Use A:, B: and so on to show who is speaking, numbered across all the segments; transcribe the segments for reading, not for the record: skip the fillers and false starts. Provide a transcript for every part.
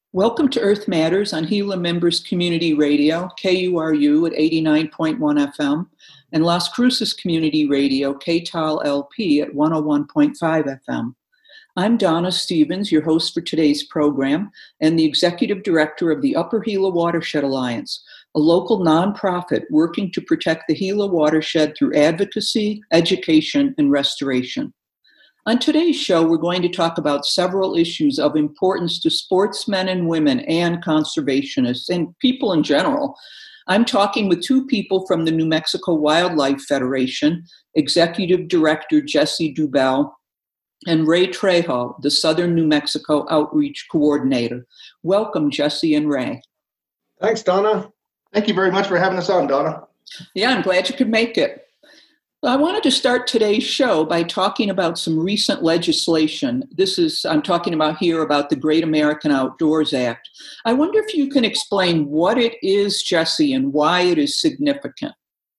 A: Welcome to Earth Matters on Gila Members Community Radio, KURU at 89.1 FM, and Las Cruces Community Radio, KTAL LP at 101.5 FM. I'm Donna Stevens, your host for today's program, and the Executive Director of the Upper Gila Watershed Alliance, a local nonprofit working to protect the Gila watershed through advocacy, education, and restoration. On today's show, we're going to talk about several issues of importance to sportsmen and women and conservationists and people in general. I'm talking with two people from the New Mexico Wildlife Federation, Executive Director Jesse Dubell and Ray Trejo, the Southern New Mexico Outreach Coordinator. Welcome, Jesse and Ray.
B: Thanks, Donna. Thank you very much for having us on, Donna.
A: Yeah, I'm glad you could make it. I wanted to start today's show by talking about some recent legislation. I'm talking about here about the Great American Outdoors Act. I wonder if you can explain what it is, Jesse, and why it is significant.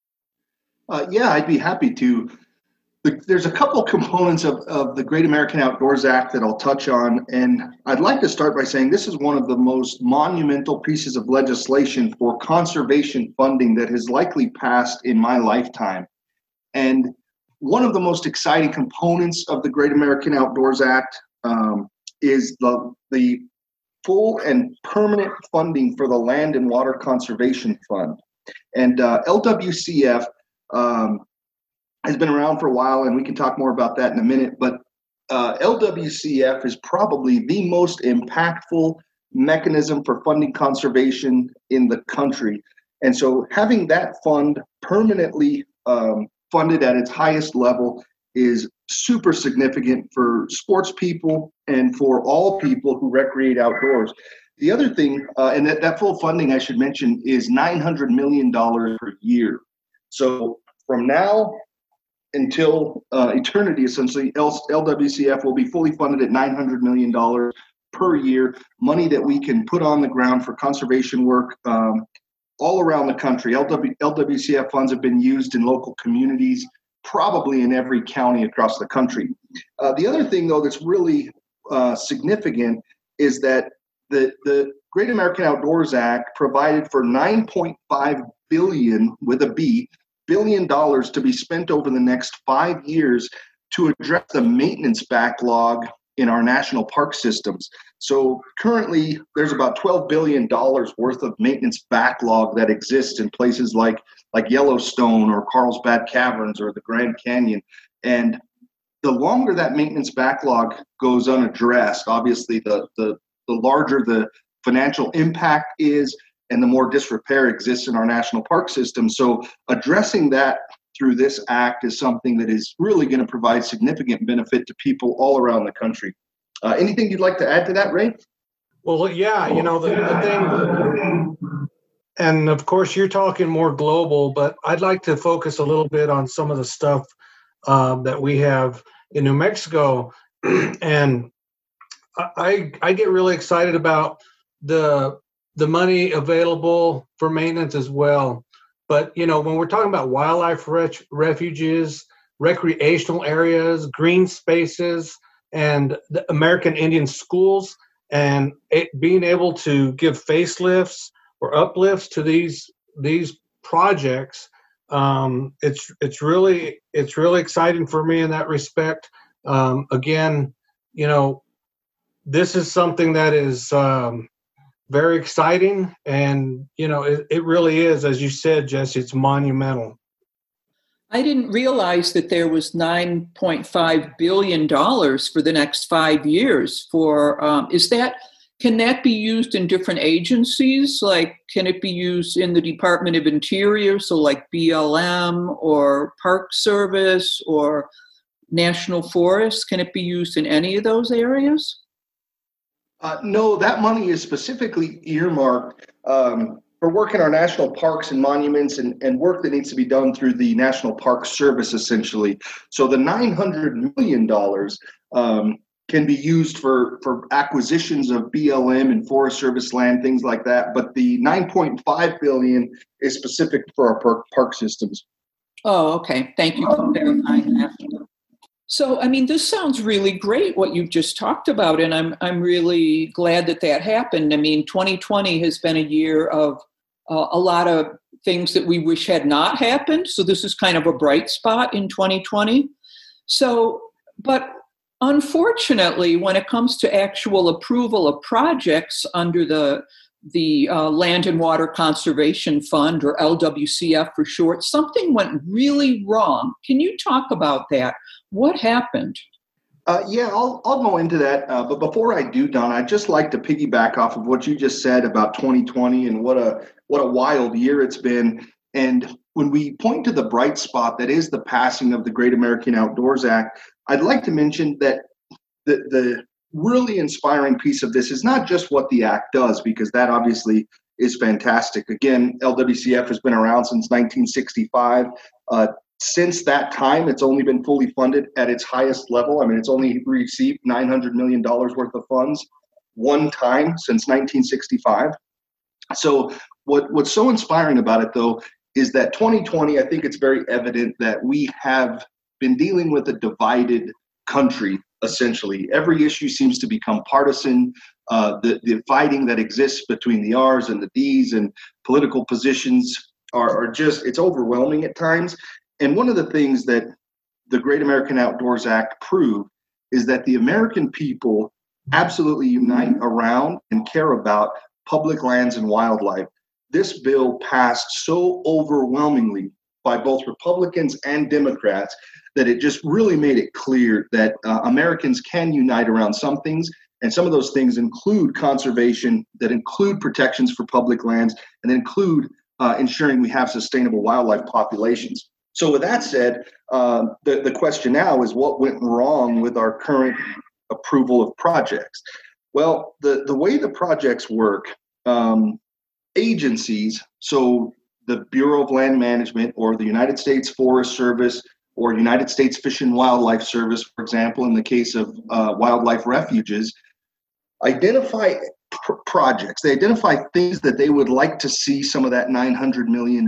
B: Yeah, I'd be happy to. There's a couple components of the Great American Outdoors Act that I'll touch on, and I'd like to start by saying this is one of the most monumental pieces of legislation for conservation funding that has likely passed in my lifetime. And one of the most exciting components of the Great American Outdoors Act is the full and permanent funding for the Land and Water Conservation Fund. And LWCF has been around for a while, and we can talk more about that in a minute, but LWCF is probably the most impactful mechanism for funding conservation in the country. And so having that fund permanently funded at its highest level is super significant for sports people and for all people who recreate outdoors. The other thing, and that full funding I should mention, is $900 million per year. So from now until eternity, essentially, LWCF will be fully funded at $900 million per year, money that we can put on the ground for conservation work all around the country. LWCF funds have been used in local communities, probably in every county across the country. The other thing, though, that's really significant is that the Great American Outdoors Act provided for $9.5 billion, with a B, billion dollars to be spent over the next 5 years to address the maintenance backlog in our national park systems. So currently, there's about $12 billion worth of maintenance backlog that exists in places like Yellowstone or Carlsbad Caverns or the Grand Canyon. And the longer that maintenance backlog goes unaddressed, obviously the larger the financial impact is and the more disrepair exists in our national park system. So addressing that through this act is something that is really going to provide significant benefit to people all around the country. Anything you'd like to add to that, Ray?
C: Well, yeah, the thing, and of course you're talking more global, but I'd like to focus a little bit on some of the stuff that we have in New Mexico. And I get really excited about the money available for maintenance as well. But, when we're talking about wildlife refuges, recreational areas, green spaces, and the American Indian schools, and being able to give facelifts or uplifts to these projects, it's really exciting for me in that respect. Again, this is something that is very exciting, and it really is, as you said, Jesse, it's monumental.
A: I didn't realize that there was $9.5 billion for the next 5 years. Can that be used in different agencies? Like, can it be used in the Department of Interior, so like BLM or Park Service or National Forest? Can it be used in any of those areas?
B: No, that money is specifically earmarked for work in our national parks and monuments and work that needs to be done through the National Park Service, essentially. So the $900 million can be used for acquisitions of BLM and Forest Service land, things like that. But the $9.5 billion is specific for our park systems.
A: Oh, okay. Thank you for clarifying that. So, I mean, this sounds really great what you've just talked about, and I'm really glad that that happened. I mean, 2020 has been a year of a lot of things that we wish had not happened. So this is kind of a bright spot in 2020. So, but unfortunately, when it comes to actual approval of projects under the Land and Water Conservation Fund, or LWCF for short, something went really wrong. Can you talk about that? What happened?
B: Yeah, I'll go into that. But before I do, Don, I'd just like to piggyback off of what you just said about 2020 and what a wild year it's been. And when we point to the bright spot that is the passing of the Great American Outdoors Act, I'd like to mention that the really inspiring piece of this is not just what the act does, because that obviously is fantastic. Again, LWCF has been around since 1965. Since that time, it's only been fully funded at its highest level. I mean, it's only received $900 million worth of funds one time since 1965. So what's so inspiring about it, though, is that 2020, I think it's very evident that we have been dealing with a divided country, essentially. Every issue seems to become partisan. The fighting that exists between the R's and the D's and political positions are just, it's overwhelming at times. And one of the things that the Great American Outdoors Act proved is that the American people absolutely unite around and care about public lands and wildlife. This bill passed so overwhelmingly by both Republicans and Democrats that it just really made it clear that Americans can unite around some things, and some of those things include conservation, that include protections for public lands, and include ensuring we have sustainable wildlife populations. So with that said, the question now is, what went wrong with our current approval of projects? Well, the way the projects work, agencies, so the Bureau of Land Management or the United States Forest Service or United States Fish and Wildlife Service, for example, in the case of wildlife refuges, identify projects. They identify things that they would like to see some of that $900 million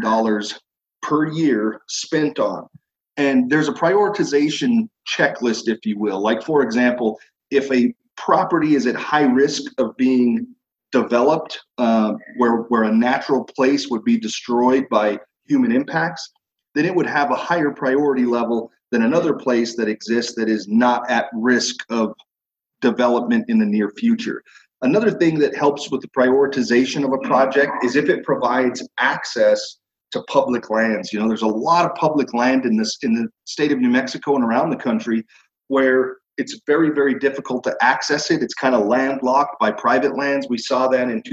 B: per year spent on. And there's a prioritization checklist, if you will. Like, for example, if a property is at high risk of being developed, where a natural place would be destroyed by human impacts, then it would have a higher priority level than another place that exists that is not at risk of development in the near future. Another thing that helps with the prioritization of a project is if it provides access to public lands. You know, there's a lot of public land in the state of New Mexico and around the country where it's very, very difficult to access it. It's kind of landlocked by private lands. We saw that in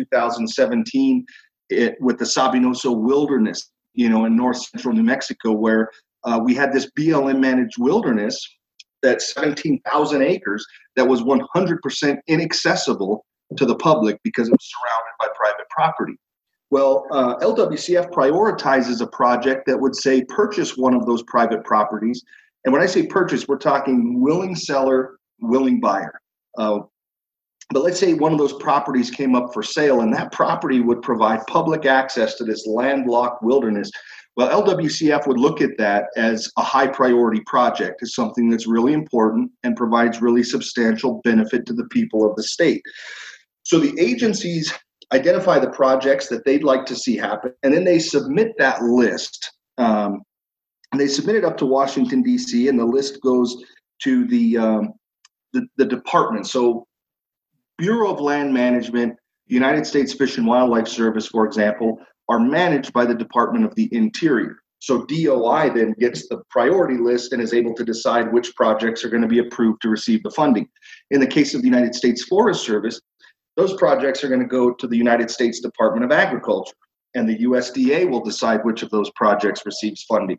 B: 2017 with the Sabinoso Wilderness, you know, in north central New Mexico, where we had this BLM managed wilderness that's 17,000 acres that was 100% inaccessible to the public because it was surrounded by private property. Well, LWCF prioritizes a project that would say purchase one of those private properties. And when I say purchase, we're talking willing seller, willing buyer. But let's say one of those properties came up for sale and that property would provide public access to this landlocked wilderness. Well, LWCF would look at that as a high priority project, as something that's really important and provides really substantial benefit to the people of the state. So the agencies identify the projects that they'd like to see happen, and then they submit that list. And they submit it up to Washington, D.C., and the list goes to the department. So Bureau of Land Management, United States Fish and Wildlife Service, for example, are managed by the Department of the Interior. So DOI then gets the priority list and is able to decide which projects are going to be approved to receive the funding. In the case of the United States Forest Service, those projects are going to go to the United States Department of Agriculture, and the USDA will decide which of those projects receives funding.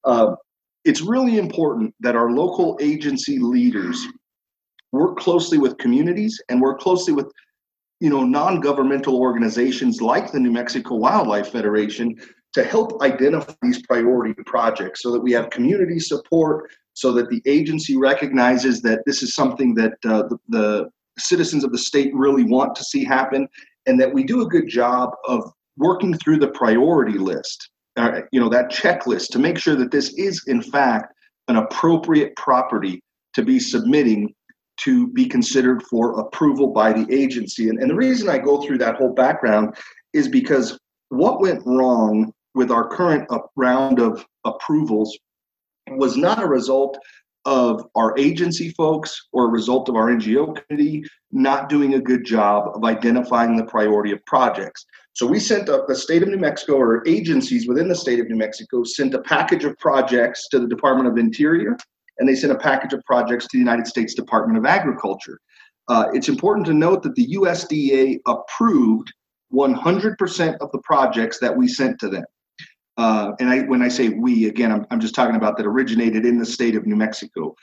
B: It's really important that our local agency leaders work closely with communities and work closely with, you know, non-governmental organizations like the New Mexico Wildlife Federation to help identify these priority projects so that we have community support, so that the agency recognizes that this is something that the citizens of the state really want to see happen, and that we do a good job of working through the priority list, you know, that checklist, to make sure that this is in fact an appropriate property to be submitting to be considered for approval by the agency. And the reason I go through that whole background is because what went wrong with our current round of approvals was not a result of our agency folks or a result of our NGO committee not doing a good job of identifying the priority of projects. So we sent the state of New Mexico, or agencies within the state of New Mexico, sent a package of projects to the Department of Interior, and they sent a package of projects to the United States Department of Agriculture. It's important to note that the USDA approved 100% of the projects that we sent to them. When I say we, again, I'm just talking about that originated in the state of New Mexico.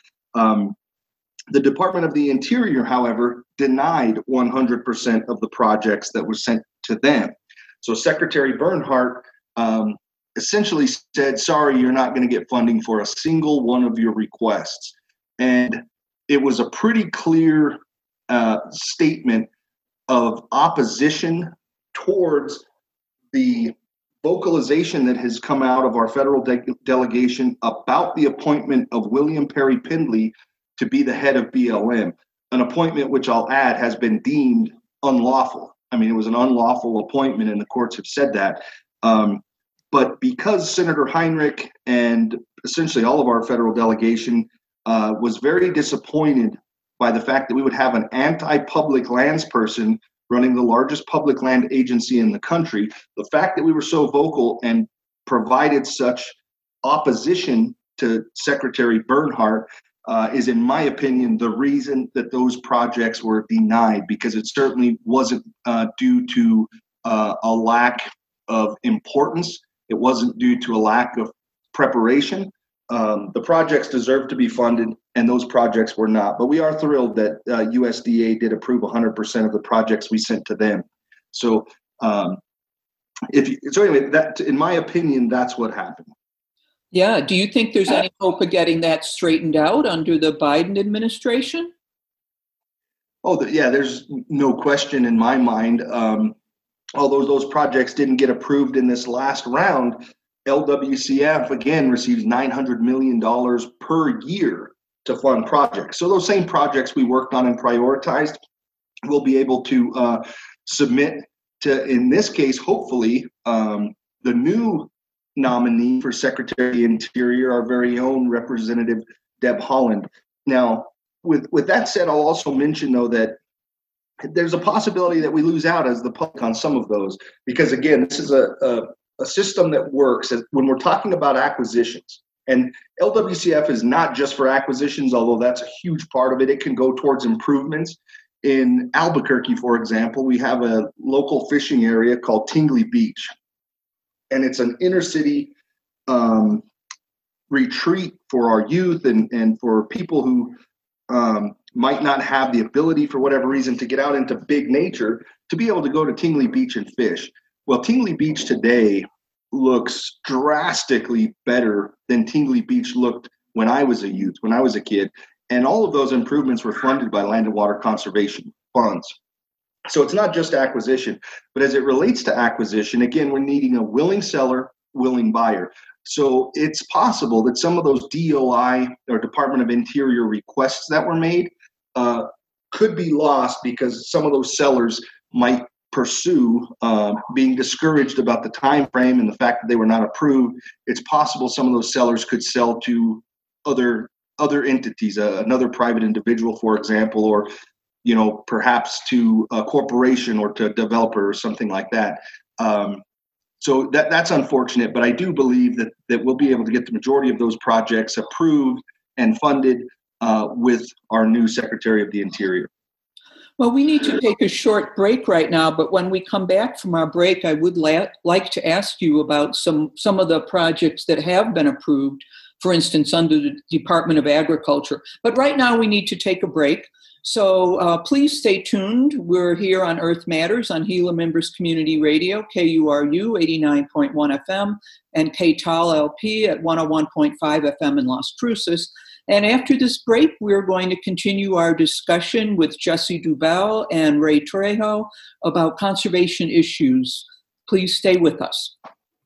B: The Department of the Interior, however, denied 100% of the projects that were sent to them. So Secretary Bernhardt essentially said, sorry, you're not going to get funding for a single one of your requests. And it was a pretty clear statement of opposition towards the vocalization that has come out of our federal delegation about the appointment of William Perry Pindley to be the head of BLM, an appointment which I'll add has been deemed unlawful. I mean, it was an unlawful appointment, and the courts have said that. But because Senator Heinrich and essentially all of our federal delegation was very disappointed by the fact that we would have an anti-public lands person running the largest public land agency in the country, the fact that we were so vocal and provided such opposition to Secretary Bernhardt is, in my opinion, the reason that those projects were denied, because it certainly wasn't due to a lack of importance. It wasn't due to a lack of preparation. The projects deserve to be funded, and those projects were not. But we are thrilled that USDA did approve 100% of the projects we sent to them. So, anyway, that, in my opinion, that's what happened.
A: Yeah. Do you think there's any hope of getting that straightened out under the Biden administration?
B: Yeah, there's no question in my mind. Although those projects didn't get approved in this last round, LWCF, again, receives $900 million per year to fund projects. So those same projects we worked on and prioritized, we'll be able to submit to, in this case, hopefully, the new nominee for Secretary of the Interior, our very own Representative Deb Haaland. Now, with that said, I'll also mention, though, that there's a possibility that we lose out as the public on some of those, because, again, this is a system that works when we're talking about acquisitions. And LWCF is not just for acquisitions, although that's a huge part of it. It can go towards improvements. In Albuquerque, for example, we have a local fishing area called Tingley Beach. And it's an inner city retreat for our youth and for people who might not have the ability, for whatever reason, to get out into big nature, to be able to go to Tingley Beach and fish. Well, Tingley Beach today looks drastically better than Tingley Beach looked when I was a youth, when I was a kid. And all of those improvements were funded by Land and Water Conservation funds. So it's not just acquisition, but as it relates to acquisition, again, we're needing a willing seller, willing buyer. So it's possible that some of those DOI or Department of Interior requests that were made could be lost because some of those sellers might pursue being discouraged about the time frame and the fact that they were not approved. It's possible some of those sellers could sell to other entities, another private individual, for example, or perhaps to a corporation or to a developer or something like that. So that's unfortunate, but I do believe that we'll be able to get the majority of those projects approved and funded with our new Secretary of the Interior.
A: Well, we need to take a short break right now, but when we come back from our break, I would like to ask you about some of the projects that have been approved, for instance, under the Department of Agriculture. But right now we need to take a break. So please stay tuned. We're here on Earth Matters on Gila Members Community Radio, KURU 89.1 FM, and KTAL LP at 101.5 FM in Las Cruces. And after this break, we're going to continue our discussion with Jesse Dubell and Ray Trejo about conservation issues. Please stay with us.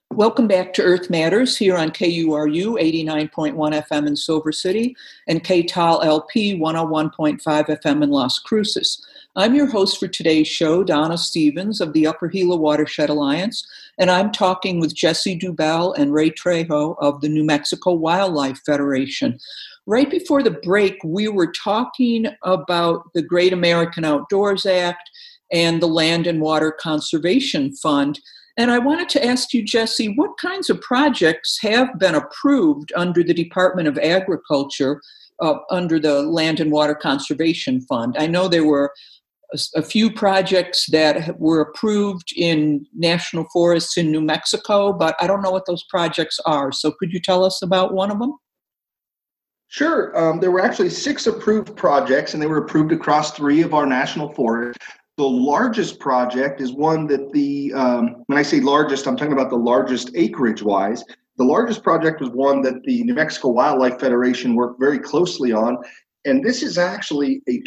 A: Welcome back to Earth Matters here on KURU 89.1 FM in Silver City and KTAL LP 101.5 FM in Las Cruces. I'm your host for today's show, Donna Stevens of the Upper Gila Watershed Alliance, and I'm talking with Jesse Dubell and Ray Trejo of the New Mexico Wildlife Federation. Right before the break, we were talking about the Great American Outdoors Act and the Land and Water Conservation Fund. And I wanted to ask you, Jesse, what kinds of projects have been approved under the Department of Agriculture under the Land and Water Conservation Fund? I know there were a few projects that were approved in national forests in New Mexico, but I don't know what those projects are. So could you tell us about one of them?
B: Sure. There were actually 6 approved projects, and they were approved across 3 of our national forests. The largest project is one that when I say largest, I'm talking about the largest acreage-wise. The largest project was one that the New Mexico Wildlife Federation worked very closely on, and this is actually a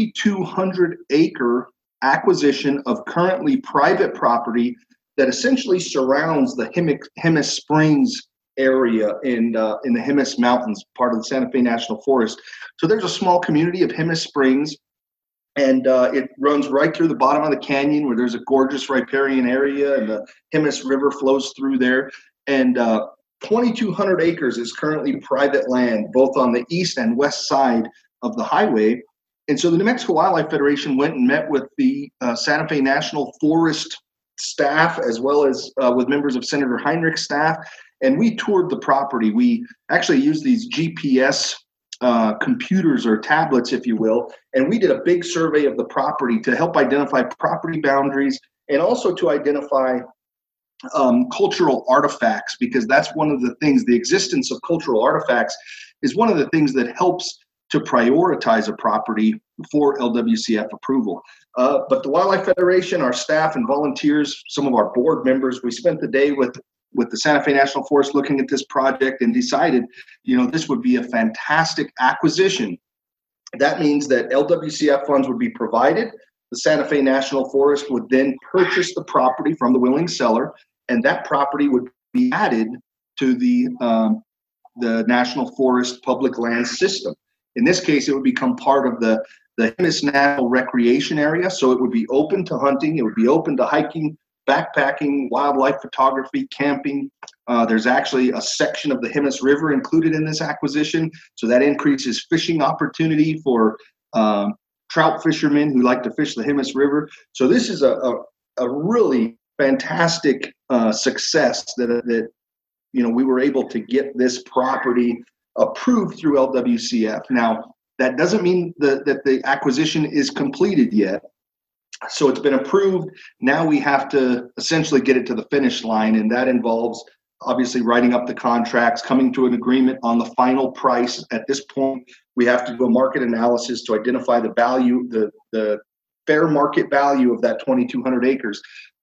B: 2,200-acre acquisition of currently private property that essentially surrounds the Jemez Springs area in the Jemez Mountains, part of the Santa Fe National Forest. So there's a small community of Jemez Springs, and it runs right through the bottom of the canyon where there's a gorgeous riparian area, and the Jemez River flows through there. And 2,200 acres is currently private land, both on the east and west side of the highway. And so the New Mexico Wildlife Federation went and met with the Santa Fe National Forest staff, as well as with members of Senator Heinrich's staff, and we toured the property. We actually used these GPS computers or tablets, if you will, and we did a big survey of the property to help identify property boundaries and also to identify cultural artifacts, because that's one of the things, the existence of cultural artifacts is one of the things that helps to prioritize a property for LWCF approval. But the Wildlife Federation, our staff and volunteers, some of our board members, we spent the day with the Santa Fe National Forest looking at this project and decided, this would be a fantastic acquisition. That means that LWCF funds would be provided. The Santa Fe National Forest would then purchase the property from the willing seller, and that property would be added to the National Forest public land system. In this case, it would become part of the Jemez National Recreation Area, so it would be open to hunting, it would be open to hiking, backpacking, wildlife photography, camping. There's actually a section of the Jemez River included in this acquisition, so that increases fishing opportunity for trout fishermen who like to fish the Jemez River. So this is a really fantastic success that we were able to get this property approved through LWCF. Now, that doesn't mean that the acquisition is completed yet. So it's been approved. Now we have to essentially get it to the finish line, and that involves obviously writing up the contracts, coming to an agreement on the final price. At this point, we have to do a market analysis to identify the value, the fair market value of that 2,200 acres.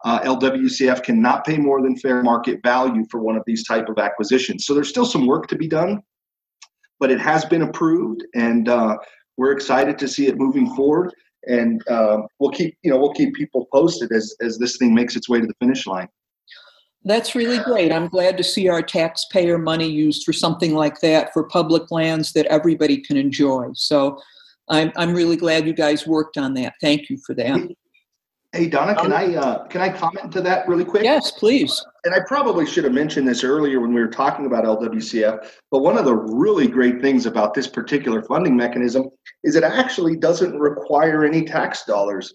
B: LWCF cannot pay more than fair market value for one of these type of acquisitions. So there's still some work to be done, but it has been approved, and we're excited to see it moving forward. And we'll keep people posted as this thing makes its way to the finish line.
A: That's really great. I'm glad to see our taxpayer money used for something like that, for public lands that everybody can enjoy. So I'm really glad you guys worked on that. Thank you for that.
B: Hey, Donna, can I comment to that really quick?
A: Yes, please.
B: And I probably should have mentioned this earlier when we were talking about LWCF, but one of the really great things about this particular funding mechanism is it actually doesn't require any tax dollars.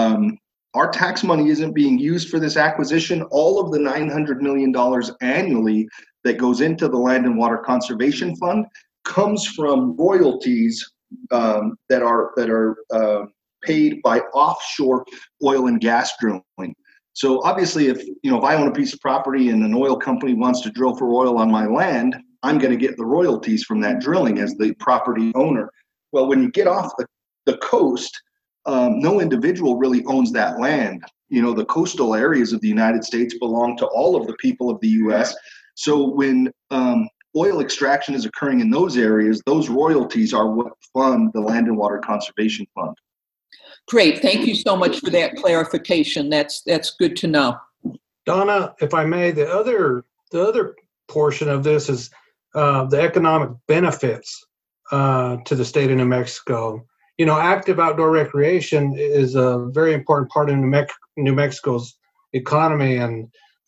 B: Our tax money isn't being used for this acquisition. All of the $900 million annually that goes into the Land and Water Conservation Fund comes from royalties that are paid by offshore oil and gas drilling. So obviously, if I own a piece of property and an oil company wants to drill for oil on my land, I'm going to get the royalties from that drilling as the property owner. Well, when you get off the coast, no individual really owns that land. The coastal areas of the United States belong to all of the people of the U.S. So when oil extraction is occurring in those areas, those royalties are what fund the Land and Water Conservation Fund.
A: Great. Thank you so much for that clarification. That's good to know.
C: Donna, if I may, the other the other portion of this is the economic benefits to the state of New Mexico. Active outdoor recreation is a very important part of New Mexico's economy, and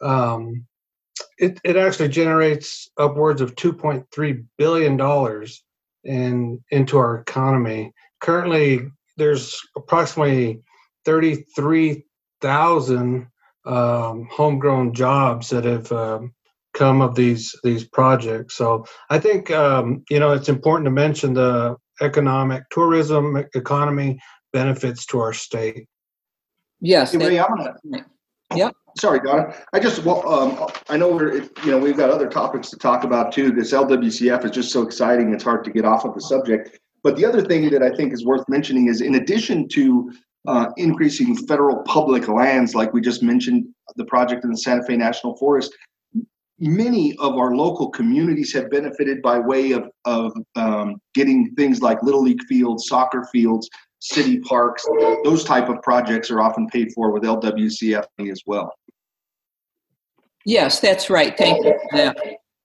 C: it actually generates upwards of $2.3 billion into our economy. Currently, there's approximately 33,000 homegrown jobs that have come of these projects. So I think it's important to mention the tourism economy benefits to our state.
A: Yes.
B: Hey, Ray,
A: Yep.
B: Sorry, Donna. I know we've got other topics to talk about too. This LWCF is just so exciting. It's hard to get off of the subject. But the other thing that I think is worth mentioning is, in addition to increasing federal public lands, like we just mentioned, the project in the Santa Fe National Forest, many of our local communities have benefited by way of getting things like Little League fields, soccer fields, city parks. Those type of projects are often paid for with LWCF as well.
A: Yes, that's right. Thank you for that.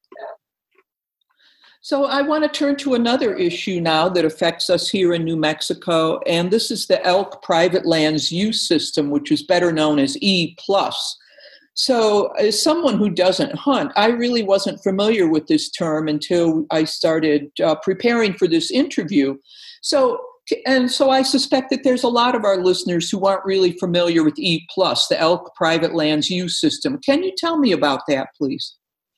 A: So I want to turn to another issue now that affects us here in New Mexico, and this is the elk private lands use system, which is better known as E+. So as someone who doesn't hunt, I really wasn't familiar with this term until I started preparing for this interview. So I suspect that there's a lot of our listeners who aren't really familiar with E+, the elk private lands use system. Can you tell me about that, please?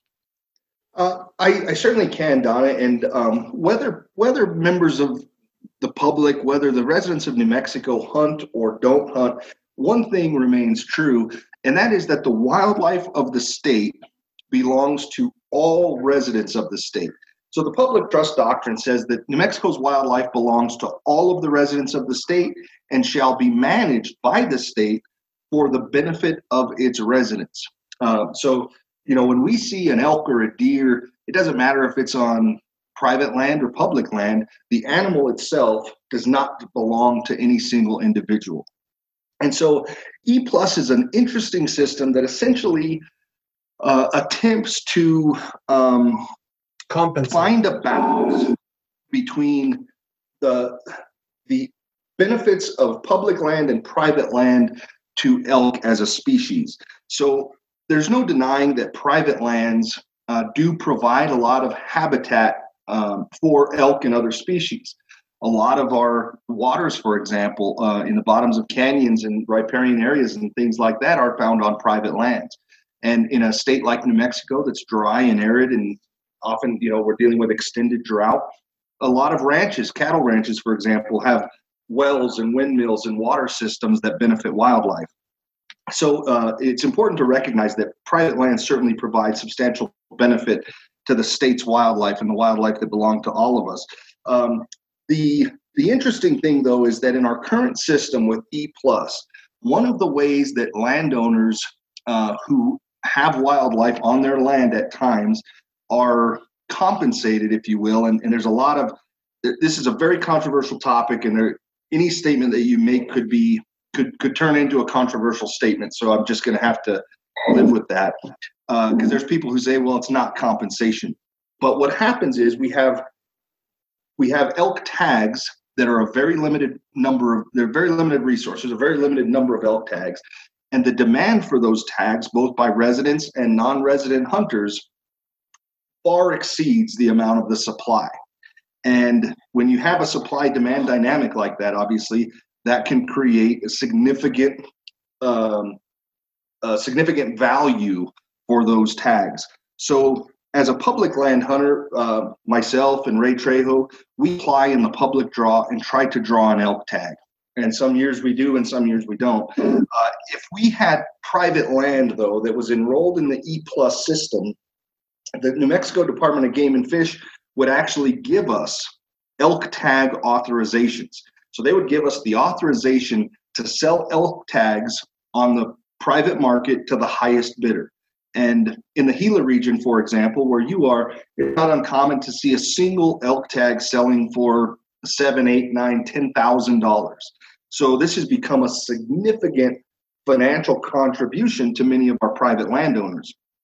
B: I certainly can, Donna. And whether members of the public, whether the residents of New Mexico hunt or don't hunt, one thing remains true, and that is that the wildlife of the state belongs to all residents of the state. So the public trust doctrine says that New Mexico's wildlife belongs to all of the residents of the state and shall be managed by the state for the benefit of its residents. So when we see an elk or a deer, it doesn't matter if it's on private land or public land, the animal itself does not belong to any single individual. And so E+ is an interesting system that essentially attempts to find a balance between the benefits of public land and private land to elk as a species. So there's no denying that private lands do provide a lot of habitat for elk and other species. A lot of our waters, for example, in the bottoms of canyons and riparian areas and things like that are found on private lands. And in a state like New Mexico that's dry and arid, and often, we're dealing with extended drought, a lot of ranches, cattle ranches, for example, have wells and windmills and water systems that benefit wildlife. So it's important to recognize that private lands certainly provide substantial benefit to the state's wildlife and the wildlife that belong to all of us. The interesting thing, though, is that in our current system with E+, one of the ways that landowners who have wildlife on their land at times are compensated, if you will, and there's a lot of, this is a very controversial topic, and any statement that you make could turn into a controversial statement. So I'm just going to have to live with that, because there's people who say, well, it's not compensation. But what happens is we have elk tags that are a very limited number of, they're very limited resources, a very limited number of elk tags. And the demand for those tags, both by residents and non-resident hunters, far exceeds the amount of the supply. And when you have a supply-demand dynamic like that, obviously, that can create a significant value for those tags. So as a public land hunter, myself and Ray Trejo, we apply in the public draw and try to draw an elk tag. And some years we do and some years we don't. If we had private land, though, that was enrolled in the E+ system, the New Mexico Department of Game and Fish would actually give us elk tag authorizations. So they would give us the authorization to sell elk tags on the private market to the highest bidder. And in the Gila region, for example, where you are, it's not uncommon to see a single elk tag selling for $7,000, $8,000, $9,000, $10,000. So this has become a significant financial contribution to many of our private landowners.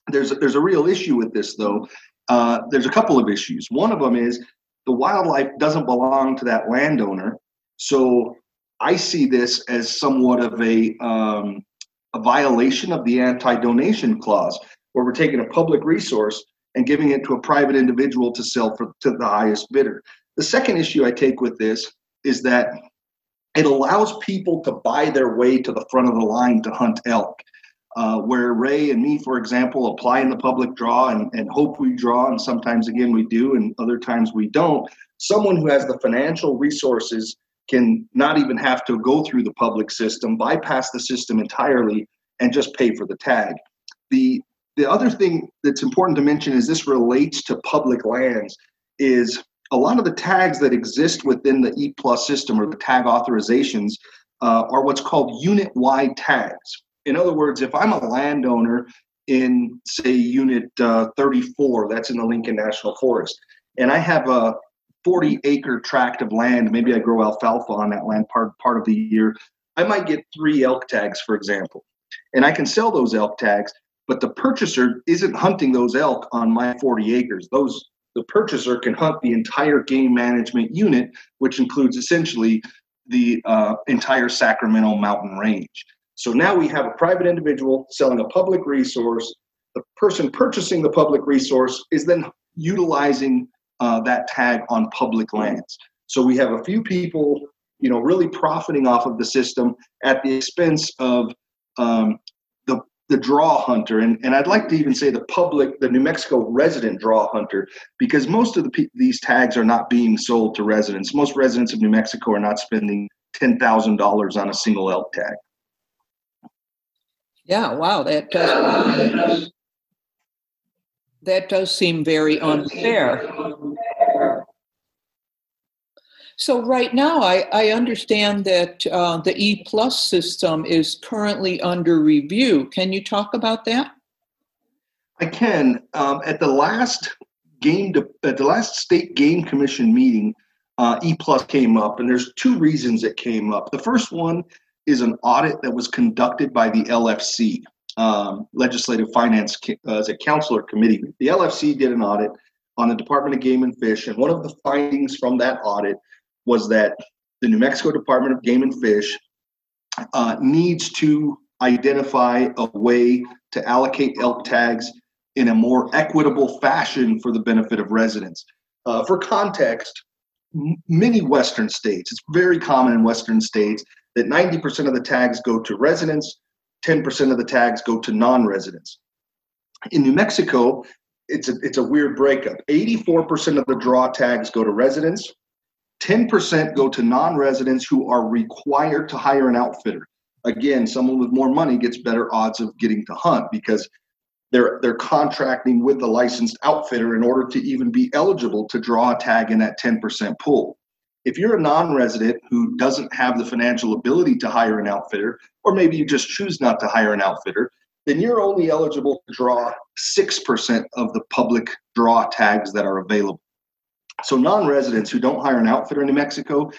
B: There's a real issue with this, though. There's a couple of issues. One of them is the wildlife doesn't belong to that landowner, so I see this as somewhat of a violation of the anti-donation clause, where we're taking a public resource and giving it to a private individual to sell to the highest bidder. The second issue I take with this is that it allows people to buy their way to the front of the line to hunt elk. Where Ray and me, for example, apply in the public draw and hope we draw, and sometimes again we do, and other times we don't. Someone who has the financial resources can not even have to go through the public system, bypass the system entirely, and just pay for the tag. The other thing that's important to mention is this relates to public lands, is a lot of the tags that exist within the E+ system, or the tag authorizations, are what's called unit-wide tags. In other words, if I'm a landowner in, say, Unit 34, that's in the Lincoln National Forest, and I have a 40-acre tract of land, maybe I grow alfalfa on that land part of the year, I might get 3 elk tags, for example. And I can sell those elk tags, but the purchaser isn't hunting those elk on my 40 acres. The purchaser can hunt the entire game management unit, which includes essentially the entire Sacramento mountain range. So now we have a private individual selling a public resource. The person purchasing the public resource is then utilizing that tag on public lands. So we have a few people, really profiting off of the system at the expense of the draw hunter, and I'd like to even say the New Mexico resident draw hunter, because most of these tags are not being sold to residents. Most residents of New Mexico are not spending $10,000 on a single elk tag.
A: Yeah, wow, that does seem very unfair. So right now, I understand that the E+ system is currently under review. Can you talk about that?
B: I can. At the last state game commission meeting, E+ came up, and there's 2 reasons it came up. The first one is an audit that was conducted by the LFC, Legislative Finance as a Counselor Committee. The LFC did an audit on the Department of Game and Fish, and one of the findings from that audit was that the New Mexico Department of Game and Fish needs to identify a way to allocate elk tags in a more equitable fashion for the benefit of residents. For context, many Western states, it's very common in Western states that 90% of the tags go to residents, 10% of the tags go to non-residents. In New Mexico, it's a weird breakup. 84% of the draw tags go to residents, 10% go to non-residents who are required to hire an outfitter. Again, someone with more money gets better odds of getting to hunt because they're contracting with the licensed outfitter in order to even be eligible to draw a tag in that 10% pool. If you're a non-resident who doesn't have the financial ability to hire an outfitter, or maybe you just choose not to hire an outfitter, then you're only eligible to draw 6% of the public draw tags that are available. So non-residents who don't hire an outfitter in New Mexico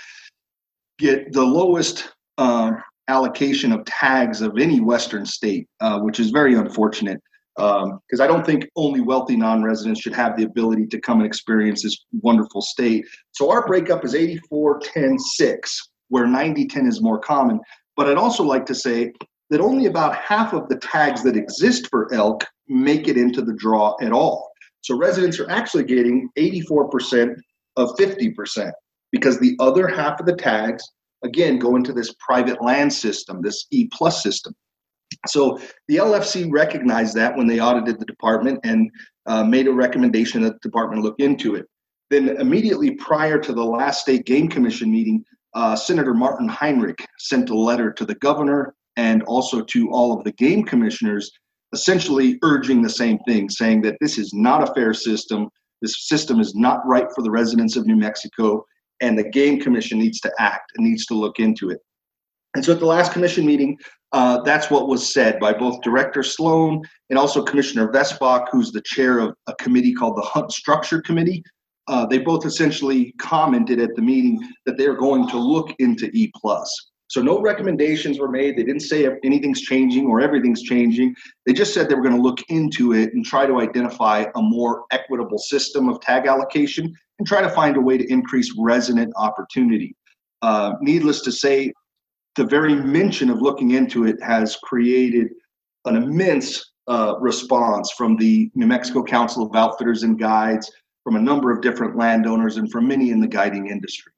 B: get the lowest allocation of tags of any Western state, which is very unfortunate, because I don't think only wealthy non-residents should have the ability to come and experience this wonderful state. So our breakup is 84-10-6, where 90-10 is more common. But I'd also like to say that only about half of the tags that exist for elk make it into the draw at all. So residents are actually getting 84% of 50%, because the other half of the tags, again, go into this private land system, this E+ system. So the LFC recognized that when they audited the department and made a recommendation that the department look into it. Then immediately prior to the last state game commission meeting, Senator Martin Heinrich sent a letter to the governor and also to all of the game commissioners, essentially urging the same thing, saying that this is not a fair system. This system is not right for the residents of New Mexico, and the Game Commission needs to act and needs to look into it. And so at the last commission meeting, that's what was said by both Director Sloan and also Commissioner Vesbach, who's the chair of a committee called the Hunt Structure Committee. They both essentially commented at the meeting that they're going to look into E+. So no recommendations were made. They didn't say if anything's changing or everything's changing. They just said they were going to look into it and try to identify a more equitable system of tag allocation and try to find a way to increase resident opportunity. Needless to say, the very mention of looking into it has created an immense response from the New Mexico Council of Outfitters and Guides, from a number of different landowners, and from many in the guiding industry.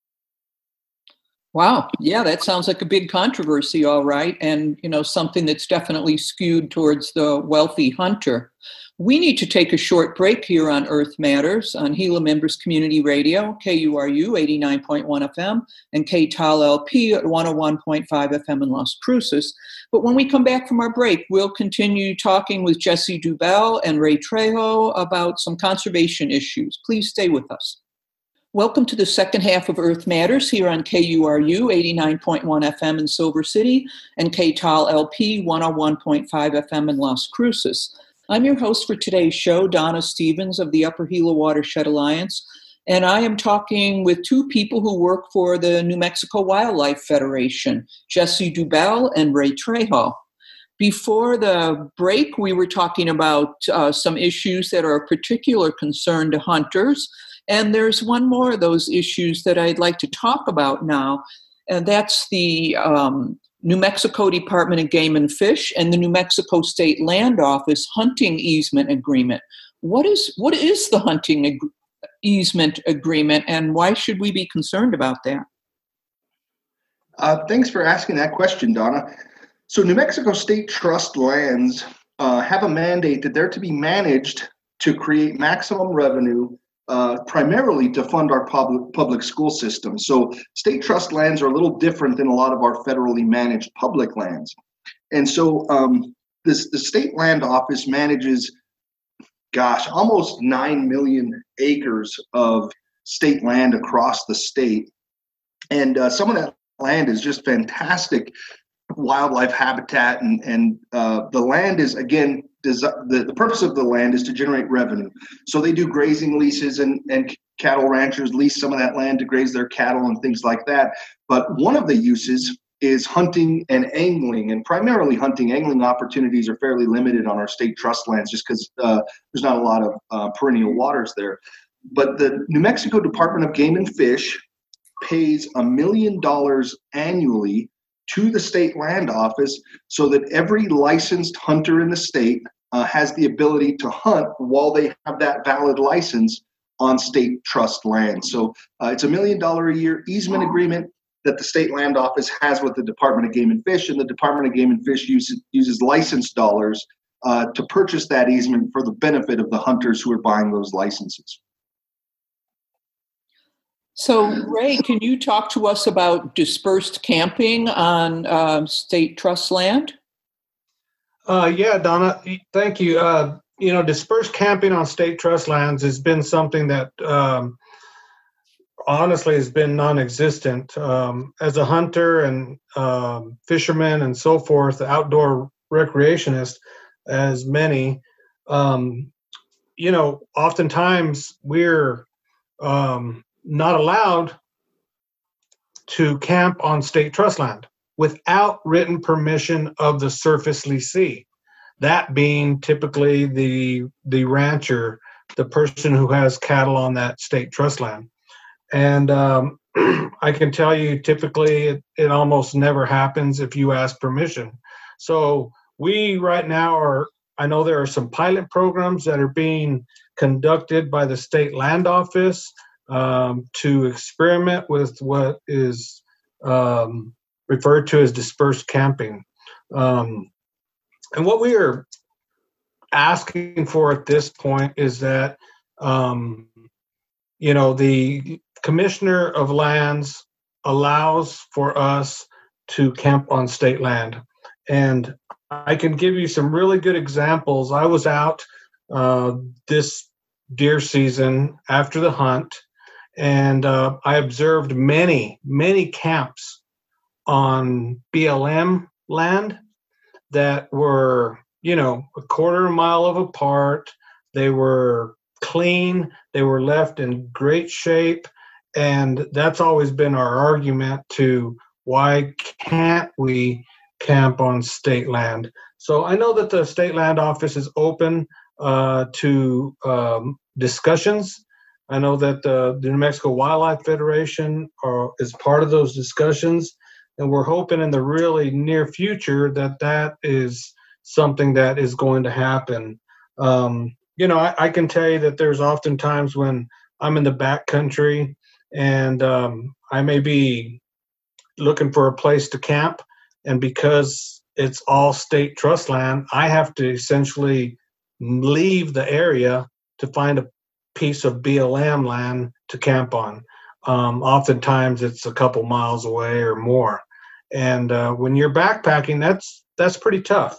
A: Wow. Yeah, that sounds like a big controversy, all right. And, something that's definitely skewed towards the wealthy hunter. We need to take a short break here on Earth Matters on Gila Members Community Radio, KURU 89.1 FM, and KTAL LP at 101.5 FM in Las Cruces. But when we come back from our break, we'll continue talking with Jesse Dubell and Ray Trejo about some conservation issues. Please stay with us. Welcome to the second half of Earth Matters here on KURU 89.1 FM in Silver City and KTAL LP 101.5 FM in Las Cruces. I'm your host for today's show, Donna Stevens of the Upper Gila Watershed Alliance, and I am talking with two people who work for the New Mexico Wildlife Federation, Jesse Dubell and Ray Trejo. Before the break, we were talking about some issues that are of particular concern to hunters. And there's one more of those issues that I'd like to talk about now, and that's the New Mexico Department of Game and Fish and the New Mexico State Land Office hunting easement agreement. What is the hunting easement agreement, and why should we be concerned about that?
B: Thanks for asking that question, Donna. So New Mexico State Trust lands have a mandate that they're to be managed to create maximum revenue, primarily to fund our public school system. So state trust lands are a little different than a lot of our federally managed public lands. And so the state land office manages, almost 9 million acres of state land across the state. And some of that land is just fantastic wildlife habitat. And the land is, again, the purpose of the land is to generate revenue. So they do grazing leases, and cattle ranchers lease some of that land to graze their cattle and things like that. But one of the uses is hunting and angling, and primarily hunting. Angling opportunities are fairly limited on our state trust lands just because there's not a lot of perennial waters there. But the New Mexico Department of Game and Fish pays $1 million annually to the state land office so that every licensed hunter in the state has the ability to hunt while they have that valid license on state trust land. So it's $1 million a year easement agreement that the state land office has with the Department of Game and Fish, and the Department of Game and Fish uses license dollars to purchase that easement for the benefit of the hunters who are buying those licenses.
A: So, Ray, can you talk to us about dispersed camping on state trust land?
C: Yeah, Donna, thank you. Dispersed camping on state trust lands has been something that honestly has been non-existent. As a hunter and fisherman and so forth, outdoor recreationist, as many, oftentimes we're not allowed to camp on state trust land without written permission of the surface lessee, that being typically the rancher, the person who has cattle on that state trust land. And I can tell you, typically it almost never happens if you ask permission. So we right now I know there are some pilot programs that are being conducted by the state land office to experiment with what is referred to as dispersed camping. And what we are asking for at this point is that, the Commissioner of Lands allows for us to camp on state land. And I can give you some really good examples. I was out this deer season after the hunt, and I observed many, many camps on BLM land that were, a quarter mile apart. They were clean. They were left in great shape. And that's always been our argument to why can't we camp on state land? So I know that the state land office is open to discussions. I know that the New Mexico Wildlife Federation is part of those discussions, and we're hoping in the really near future that is something that is going to happen. I can tell you that there's often times when I'm in the back country and I may be looking for a place to camp, and because it's all state trust land, I have to essentially leave the area to find a piece of BLM land to camp on. Oftentimes it's a couple miles away or more. And when you're backpacking, that's pretty tough.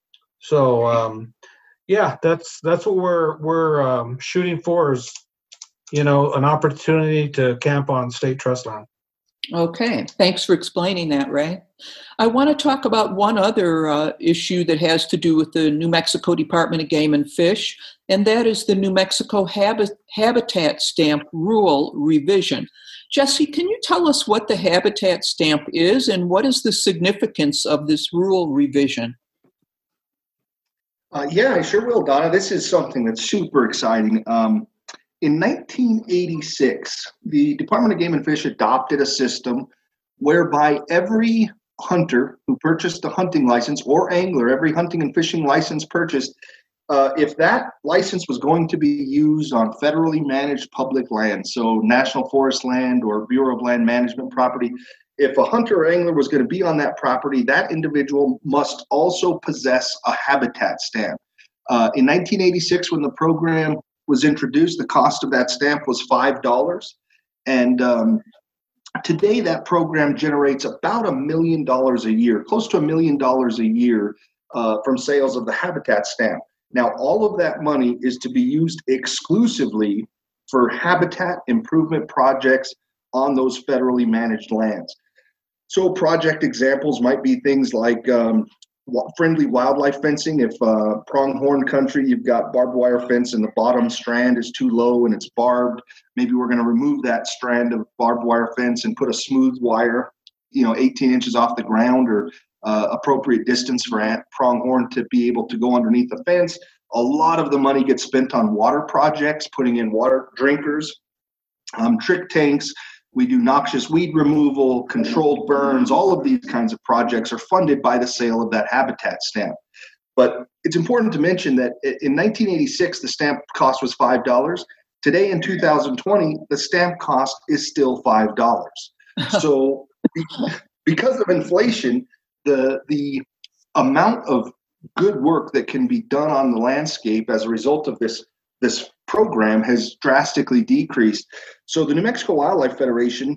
C: So that's what we're shooting for, is an opportunity to camp on state trust land.
A: Okay, thanks for explaining that, Ray. I want to talk about one other issue that has to do with the New Mexico Department of Game and Fish, and that is the New Mexico Habitat Stamp Rule revision. Jesse, can you tell us what the Habitat Stamp is and what is the significance of this rule revision?
B: Yeah, I sure will, Donna. This is something that's super exciting. In 1986, the Department of Game and Fish adopted a system whereby every hunter who purchased a hunting license, or angler, every hunting and fishing license purchased, if that license was going to be used on federally managed public land, so National Forest land or Bureau of Land Management property, if a hunter or angler was going to be on that property, that individual must also possess a habitat stamp. In 1986, when the program was introduced, the cost of that stamp was $5. And today that program generates about $1 million a year, close to $1 million a year from sales of the habitat stamp. Now, all of that money is to be used exclusively for habitat improvement projects on those federally managed lands. So project examples might be things like friendly wildlife fencing. If pronghorn country, you've got barbed wire fence and the bottom strand is too low and it's barbed, maybe we're going to remove that strand of barbed wire fence and put a smooth wire, 18 inches off the ground, or appropriate distance for pronghorn to be able to go underneath the fence. A lot of the money gets spent on water projects, putting in water drinkers, trick tanks. We do noxious weed removal, controlled burns. All of these kinds of projects are funded by the sale of that habitat stamp. But it's important to mention that in 1986, the stamp cost was $5. Today in 2020, the stamp cost is still $5. So because of inflation, the amount of good work that can be done on the landscape as a result of this program has drastically decreased. So the New Mexico Wildlife Federation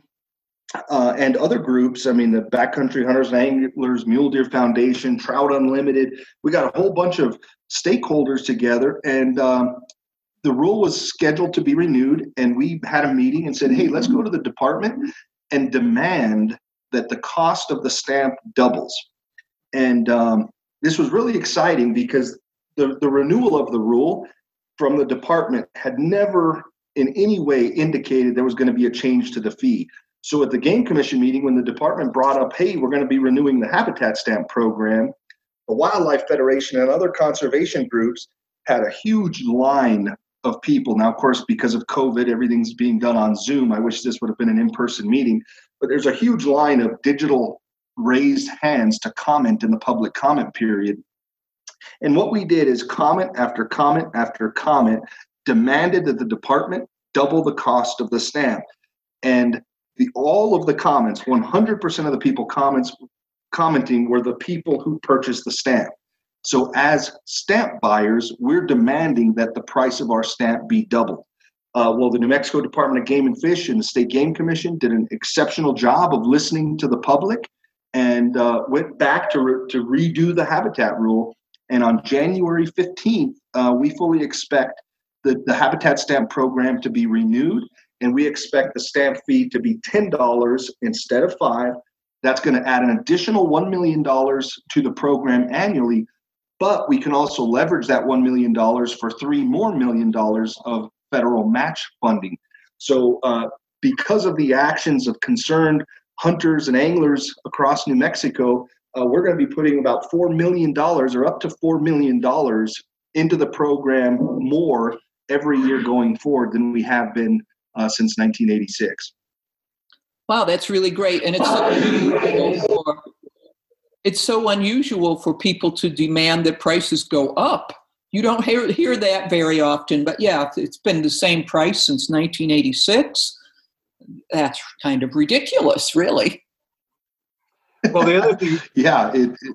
B: and other groups, the Backcountry Hunters and Anglers, Mule Deer Foundation, Trout Unlimited, we got a whole bunch of stakeholders together, and the rule was scheduled to be renewed, and we had a meeting and said, hey, let's go to the department and demand that the cost of the stamp doubles. And this was really exciting because the renewal of the rule from the department had never in any way indicated there was going to be a change to the fee. So at the Game Commission meeting, when the department brought up, hey, we're going to be renewing the habitat stamp program, the Wildlife Federation and other conservation groups had a huge line of people. Now, of course, because of COVID, everything's being done on Zoom. I wish this would have been an in-person meeting, but there's a huge line of digital raised hands to comment in the public comment period. And what we did is comment after comment after comment demanded that the department double the cost of the stamp. And all of the comments, 100% of the people commenting were the people who purchased the stamp. So as stamp buyers, we're demanding that the price of our stamp be doubled. Well, the New Mexico Department of Game and Fish and the State Game Commission did an exceptional job of listening to the public and went back to redo the habitat rule. And on January 15th, we fully expect the habitat stamp program to be renewed, and we expect the stamp fee to be $10 instead of $5. That's going to add an additional $1 million to the program annually, but we can also leverage that $1 million for $3 more million of federal match funding. So because of the actions of concerned hunters and anglers across New Mexico, we're going to be putting about $4 million or up to $4 million into the program more every year going forward than we have been since 1986.
A: Wow, that's really great. And it's so unusual for people to demand that prices go up. You don't hear that very often, but yeah, it's been the same price since 1986. That's kind of ridiculous, really.
C: Well, the other thing,
B: yeah,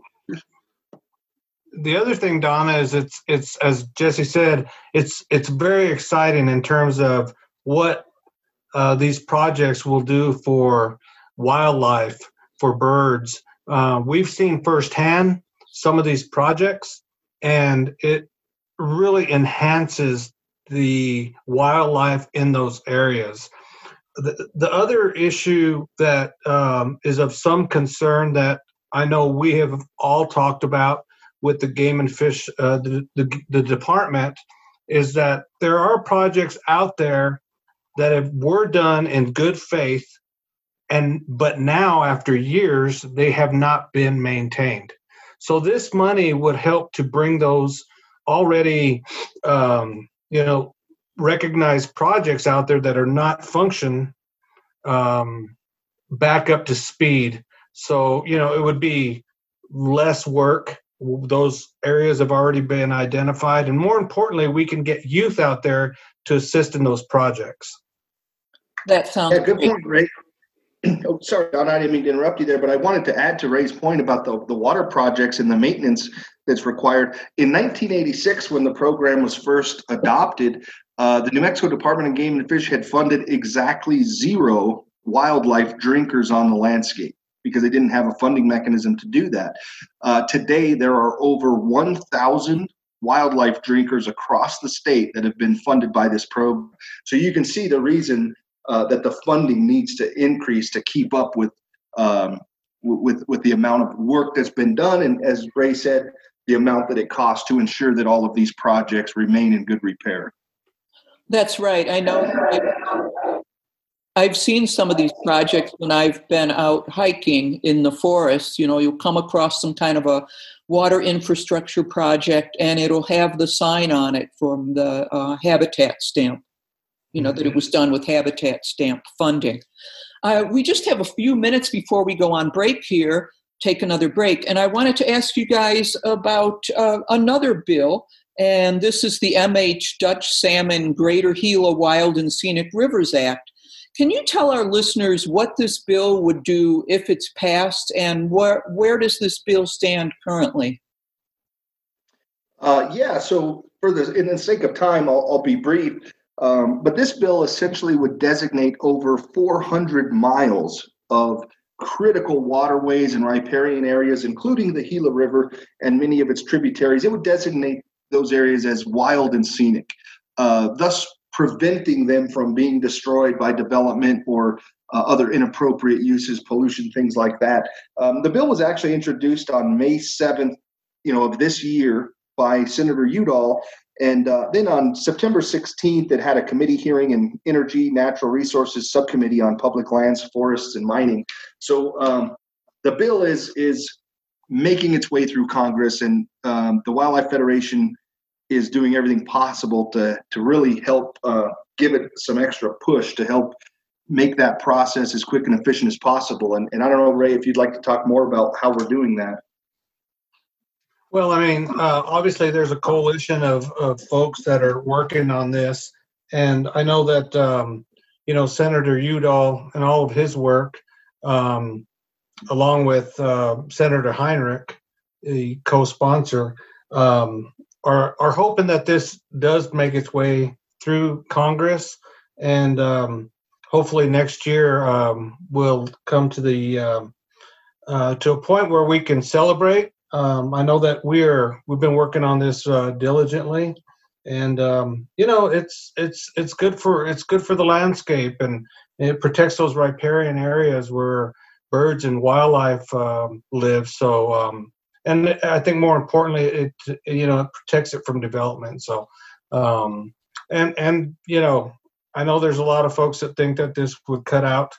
C: the other thing, Donna, is it's as Jesse said, it's very exciting in terms of what these projects will do for wildlife, for birds. We've seen firsthand some of these projects, and it really enhances the wildlife in those areas. The other issue that is of some concern that I know we have all talked about with the Game and Fish, the department, is that there are projects out there that were done in good faith, but now after years they have not been maintained. So this money would help to bring those already, recognized projects out there that are not function back up to speed. So, it would be less work. Those areas have already been identified. And more importantly, we can get youth out there to assist in those projects.
A: That sounds
B: good point, Ray. Oh, sorry, Don, I didn't mean to interrupt you there, but I wanted to add to Ray's point about the water projects and the maintenance that's required. In 1986, when the program was first adopted, the New Mexico Department of Game and Fish had funded exactly 0 wildlife drinkers on the landscape because they didn't have a funding mechanism to do that. Today, there are over 1,000 wildlife drinkers across the state that have been funded by this program. So you can see the reason that the funding needs to increase to keep up with the amount of work that's been done, and as Ray said, the amount that it costs to ensure that all of these projects remain in good repair.
A: That's right. I know. I've seen some of these projects when I've been out hiking in the forest. You'll come across some kind of a water infrastructure project, and it'll have the sign on it from the habitat stamp. That it was done with habitat stamp funding. We just have a few minutes before we go on break here, take another break. And I wanted to ask you guys about another bill, and this is the MH Dutch Salmon Greater Gila Wild and Scenic Rivers Act. Can you tell our listeners what this bill would do if it's passed, and where does this bill stand currently?
B: So in the sake of time, I'll be brief. But this bill essentially would designate over 400 miles of critical waterways and riparian areas, including the Gila River and many of its tributaries. It would designate those areas as wild and scenic, thus preventing them from being destroyed by development or other inappropriate uses, pollution, things like that. The bill was actually introduced on May 7th, of this year by Senator Udall. And then on September 16th, it had a committee hearing in Energy, Natural Resources Subcommittee on Public Lands, Forests, and Mining. So the bill is making its way through Congress, and the Wildlife Federation is doing everything possible to really help give it some extra push to help make that process as quick and efficient as possible. And I don't know, Ray, if you'd like to talk more about how we're doing that.
C: Well, obviously there's a coalition of folks that are working on this. And I know that, Senator Udall and all of his work, along with Senator Heinrich, the co-sponsor, are hoping that this does make its way through Congress. And hopefully next year we'll come to to a point where we can celebrate. I know that we've been working on this diligently, and it's good for the landscape, and it protects those riparian areas where birds and wildlife live. So, and I think more importantly, it protects it from development. So, I know there's a lot of folks that think that this would cut out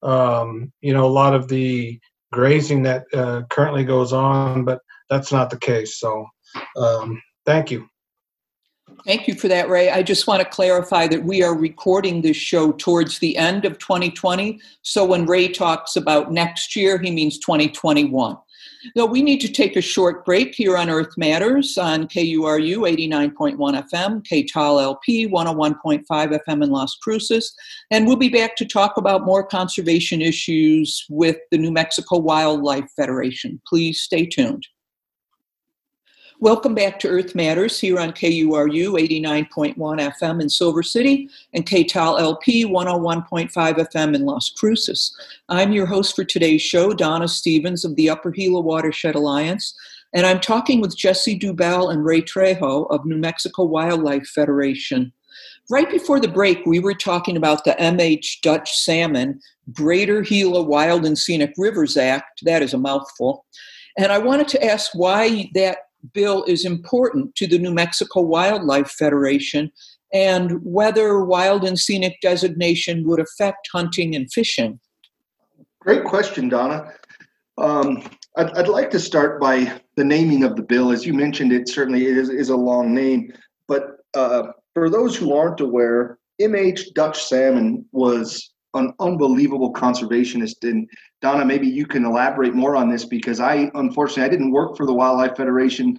C: a lot of the grazing that currently goes on, but that's not the case. So thank you.
A: Thank you for that, Ray. I just want to clarify that we are recording this show towards the end of 2020. So when Ray talks about next year, he means 2021. Now, we need to take a short break here on Earth Matters on KURU 89.1 FM, KTAL LP 101.5 FM in Las Cruces, and we'll be back to talk about more conservation issues with the New Mexico Wildlife Federation. Please stay tuned. Welcome back to Earth Matters here on KURU 89.1 FM in Silver City and KTAL LP 101.5 FM in Las Cruces. I'm your host for today's show, Donna Stevens of the Upper Gila Watershed Alliance, and I'm talking with Jesse Dubell and Ray Trejo of New Mexico Wildlife Federation. Right before the break, we were talking about the MH Dutch Salmon Greater Gila Wild and Scenic Rivers Act. That is a mouthful. And I wanted to ask why that bill is important to the New Mexico Wildlife Federation and whether wild and scenic designation would affect hunting and fishing.
B: Great question, Donna. I'd like to start by the naming of the bill. As you mentioned, it certainly is a long name, but for those who aren't aware, MH Dutch Salmon was an unbelievable conservationist. And Donna, maybe you can elaborate more on this, because unfortunately I didn't work for the Wildlife Federation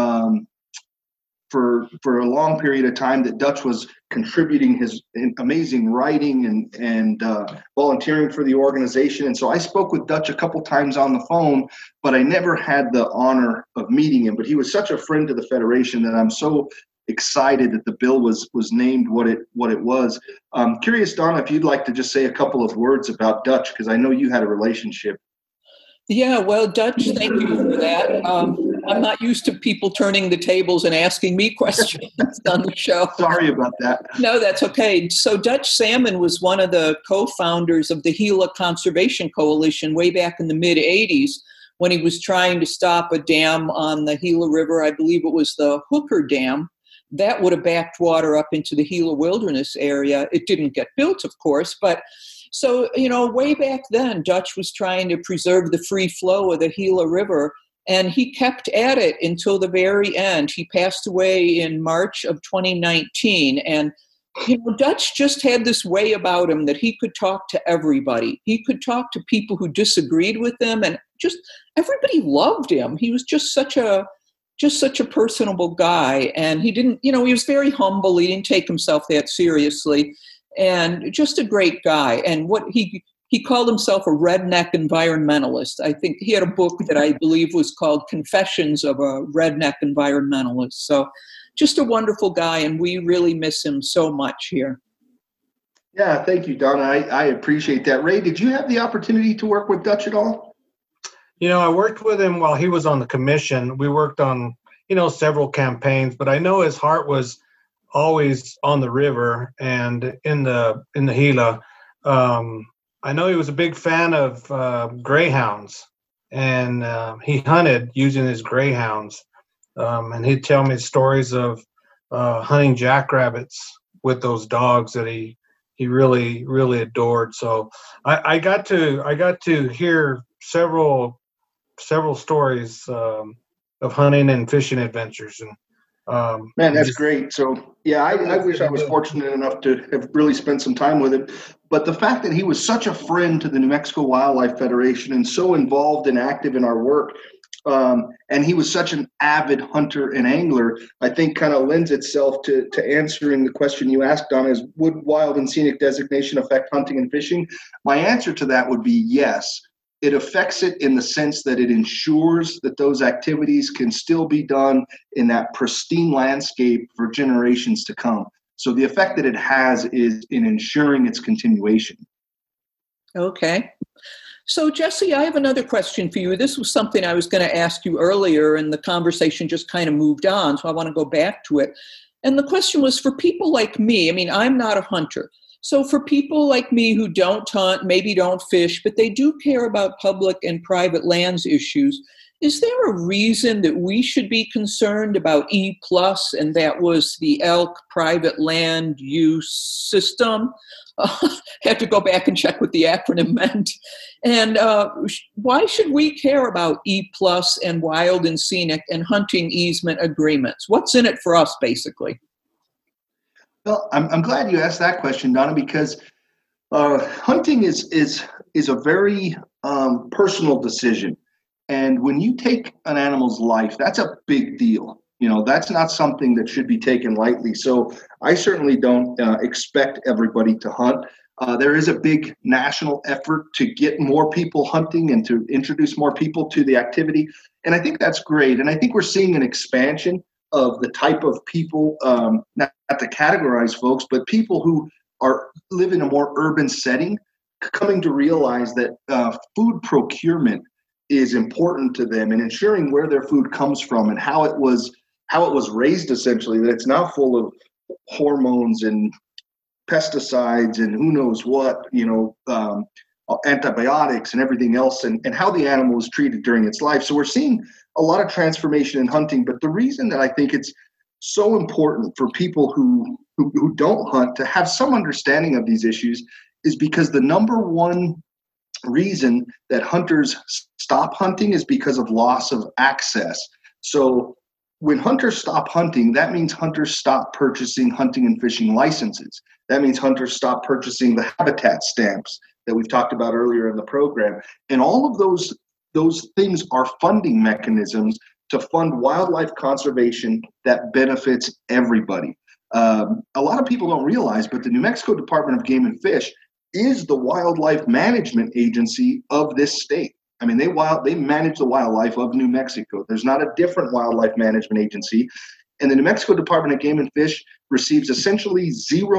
B: for a long period of time. That Dutch was contributing his amazing writing and volunteering for the organization. And so I spoke with Dutch a couple times on the phone, but I never had the honor of meeting him. But he was such a friend to the Federation that I'm so excited that the bill was named what it was. Curious, Donna, if you'd like to just say a couple of words about Dutch, because I know you had a relationship.
A: Yeah, well, Dutch, thank you for that. I'm not used to people turning the tables and asking me questions on the show.
B: Sorry about that.
A: No, that's okay. So Dutch Salmon was one of the co-founders of the Gila Conservation Coalition way back in the mid-'80s when he was trying to stop a dam on the Gila River. I believe it was the Hooker Dam. That would have backed water up into the Gila Wilderness area. It didn't get built, of course, but so, way back then, Dutch was trying to preserve the free flow of the Gila River, and he kept at it until the very end. He passed away in March of 2019, and Dutch just had this way about him that he could talk to everybody. He could talk to people who disagreed with him, and just everybody loved him. He was just such a personable guy, and he didn't, he was very humble. He didn't take himself that seriously, and just a great guy. And what he called himself a redneck environmentalist. I think he had a book that I believe was called Confessions of a Redneck Environmentalist. So just a wonderful guy, and we really miss him so much here.
B: Yeah, thank you, Donna. I appreciate that. Ray, did you have the opportunity to work with Dutch at all?
C: I worked with him while he was on the commission. We worked on, several campaigns, but I know his heart was always on the river and in the Gila. I know he was a big fan of greyhounds, and he hunted using his greyhounds. And he'd tell me stories of hunting jackrabbits with those dogs that he really, really adored. So I got to hear several stories of hunting and fishing adventures. And
B: man, that's great. So yeah, I wish I was fortunate enough to have really spent some time with him. But the fact that he was such a friend to the New Mexico Wildlife Federation and so involved and active in our work, and he was such an avid hunter and angler, I think kind of lends itself to answering the question you asked, Donna, is would wild and scenic designation affect hunting and fishing? My answer to that would be yes. It affects it in the sense that it ensures that those activities can still be done in that pristine landscape for generations to come. So the effect that it has is in ensuring its continuation.
A: Okay. So, Jesse, I have another question for you. This was something I was going to ask you earlier, and the conversation just kind of moved on, so I want to go back to it. And the question was for people like me. I mean, I'm not a hunter. So for people like me who don't hunt, maybe don't fish, but they do care about public and private lands issues, Is there a reason that we should be concerned about E plus, and that was the elk private land use system? Had to go back and check what the acronym meant. And why should we care about E plus and wild and scenic and hunting easement agreements? What's in it for us, basically?
B: Well, I'm glad you asked that question, Donna, because hunting is a very personal decision. And when you take an animal's life, that's a big deal. You know, that's not something that should be taken lightly. So I certainly don't expect everybody to hunt. There is a big national effort to get more people hunting and to introduce more people to the activity. And I think that's great. And I think we're seeing an expansion of the type of people, not to categorize folks, but people who live in a more urban setting, coming to realize that food procurement is important to them, and ensuring where their food comes from and how it was raised, essentially, that it's now full of hormones and pesticides and who knows what, antibiotics and everything else, and how the animal was treated during its life. So we're seeing a lot of transformation in hunting. But the reason that I think it's so important for people who don't hunt to have some understanding of these issues is because the number one reason that hunters stop hunting is because of loss of access. So when hunters stop hunting, that means hunters stop purchasing hunting and fishing licenses. That means hunters stop purchasing the habitat stamps that we've talked about earlier in the program. And all of those things are funding mechanisms to fund wildlife conservation that benefits everybody. A lot of people don't realize, but the New Mexico Department of Game and Fish is the wildlife management agency of this state. I mean, they manage the wildlife of New Mexico. There's not a different wildlife management agency. And the New Mexico Department of Game and Fish receives essentially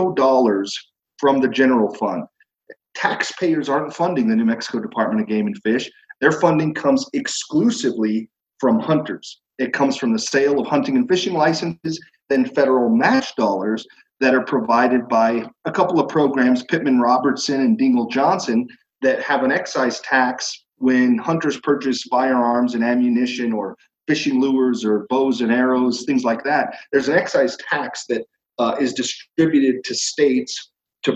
B: $0 from the general fund. Taxpayers aren't funding the New Mexico Department of Game and Fish. Their funding comes exclusively from hunters. It comes from the sale of hunting and fishing licenses, then federal match dollars that are provided by a couple of programs, Pittman-Robertson and Dingell-Johnson, that have an excise tax when hunters purchase firearms and ammunition or fishing lures or bows and arrows, things like that. There's an excise tax that is distributed to states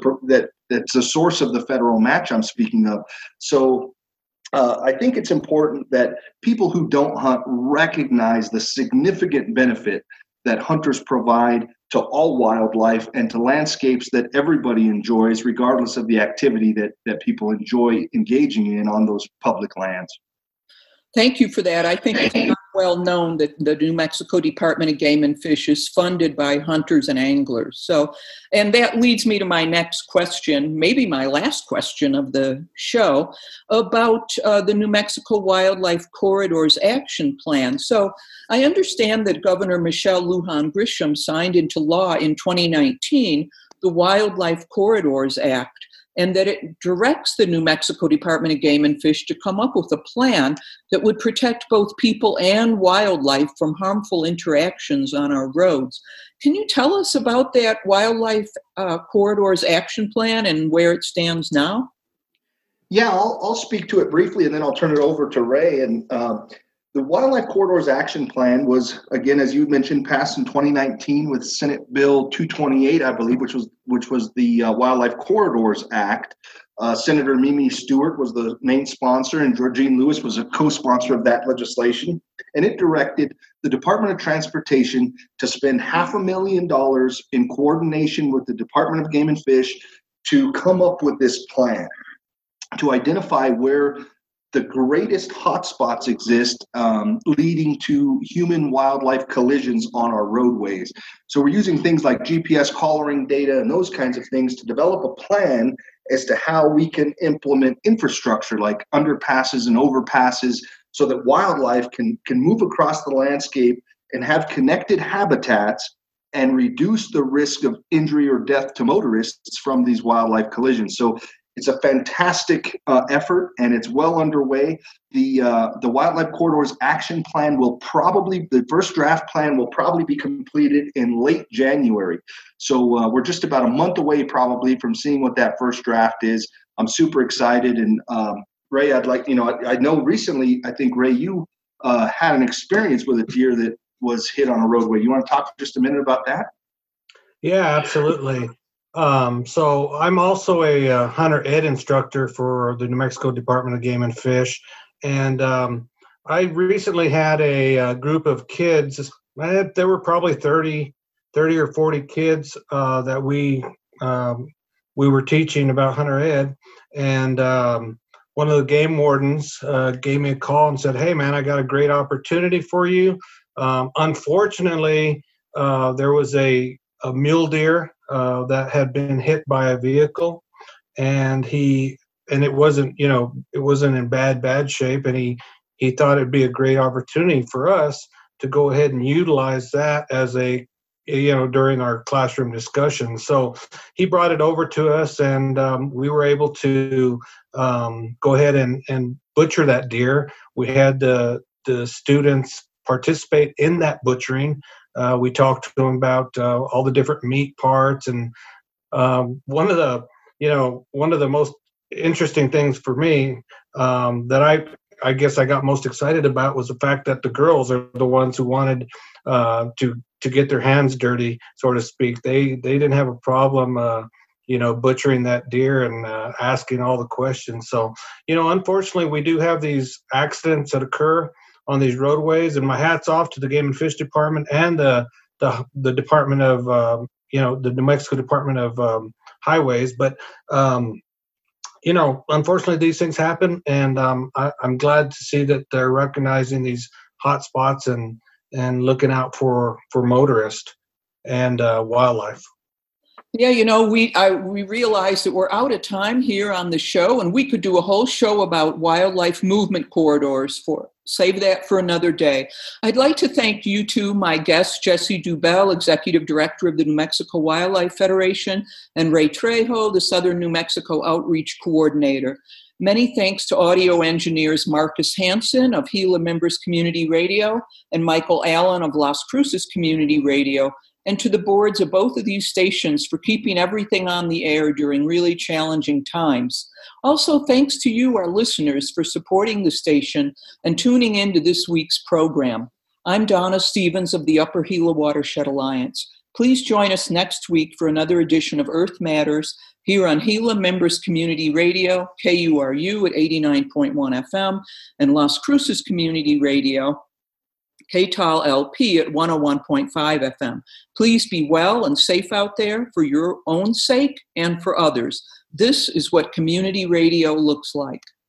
B: that's the source of the federal match I'm speaking of. So I think it's important that people who don't hunt recognize the significant benefit that hunters provide to all wildlife and to landscapes that everybody enjoys, regardless of the activity that people enjoy engaging in on those public lands.
A: Thank you for that. I think it's not well known that the New Mexico Department of Game and Fish is funded by hunters and anglers. So, and that leads me to my next question, maybe my last question of the show, about the New Mexico Wildlife Corridors Action Plan. So I understand that Governor Michelle Lujan Grisham signed into law in 2019 the Wildlife Corridors Act, and that it directs the New Mexico Department of Game and Fish to come up with a plan that would protect both people and wildlife from harmful interactions on our roads. Can you tell us about that Wildlife Corridors Action Plan and where it stands now?
B: Yeah, I'll speak to it briefly, and then I'll turn it over to Ray. And the Wildlife Corridors Action Plan was, again, as you mentioned, passed in 2019 with Senate Bill 228, I believe, which was the Wildlife Corridors Act. Senator Mimi Stewart was the main sponsor, and Georgene Lewis was a co-sponsor of that legislation. And it directed the Department of Transportation to spend $500,000 in coordination with the Department of Game and Fish to come up with this plan to identify where the greatest hotspots exist, leading to human-wildlife collisions on our roadways. So we're using things like GPS collaring data and those kinds of things to develop a plan as to how we can implement infrastructure like underpasses and overpasses so that wildlife can move across the landscape and have connected habitats and reduce the risk of injury or death to motorists from these wildlife collisions. So it's a fantastic effort, and it's well underway. The Wildlife Corridors Action Plan the first draft plan will probably be completed in late January. So we're just about a month away probably from seeing what that first draft is. I'm super excited. And Ray, I know recently, I think, Ray, you had an experience with a deer that was hit on a roadway. You want to talk just a minute about that?
C: Yeah, absolutely. So I'm also a hunter ed instructor for the New Mexico Department of Game and Fish. And I recently had a group of kids. There were probably 30 or 40 kids that we were teaching about hunter ed. And one of the game wardens gave me a call and said, "Hey, man, I got a great opportunity for you." Unfortunately, there was a mule deer that had been hit by a vehicle, and it wasn't in bad shape, and he thought it'd be a great opportunity for us to go ahead and utilize that as during our classroom discussion. So he brought it over to us, and we were able to go ahead and butcher that deer. We had the students participate in that butchering. We talked to them about all the different meat parts, and one of the most interesting things for me that I guess I got most excited about was the fact that the girls are the ones who wanted to get their hands dirty, so to speak. They didn't have a problem butchering that deer and asking all the questions. So unfortunately, we do have these accidents that occur on these roadways, and my hat's off to the Game and Fish Department and the Department of the New Mexico Department of Highways. But unfortunately, these things happen, and I'm glad to see that they're recognizing these hot spots and looking out for motorists and wildlife.
A: Yeah, we realize that we're out of time here on the show, and we could do a whole show about wildlife movement corridors. Save that for another day. I'd like to thank you two, my guests, Jesse Dubell, Executive Director of the New Mexico Wildlife Federation, and Ray Trejo, the Southern New Mexico Outreach Coordinator. Many thanks to audio engineers Marcus Hansen of Gila Members Community Radio and Michael Allen of Las Cruces Community Radio, and to the boards of both of these stations for keeping everything on the air during really challenging times. Also, thanks to you, our listeners, for supporting the station and tuning in to this week's program. I'm Donna Stevens of the Upper Gila Watershed Alliance. Please join us next week for another edition of Earth Matters here on Gila Members Community Radio, KURU at 89.1 FM, and Las Cruces Community Radio, KTAL LP at 101.5 FM. Please be well and safe out there for your own sake and for others. This is what community radio looks like.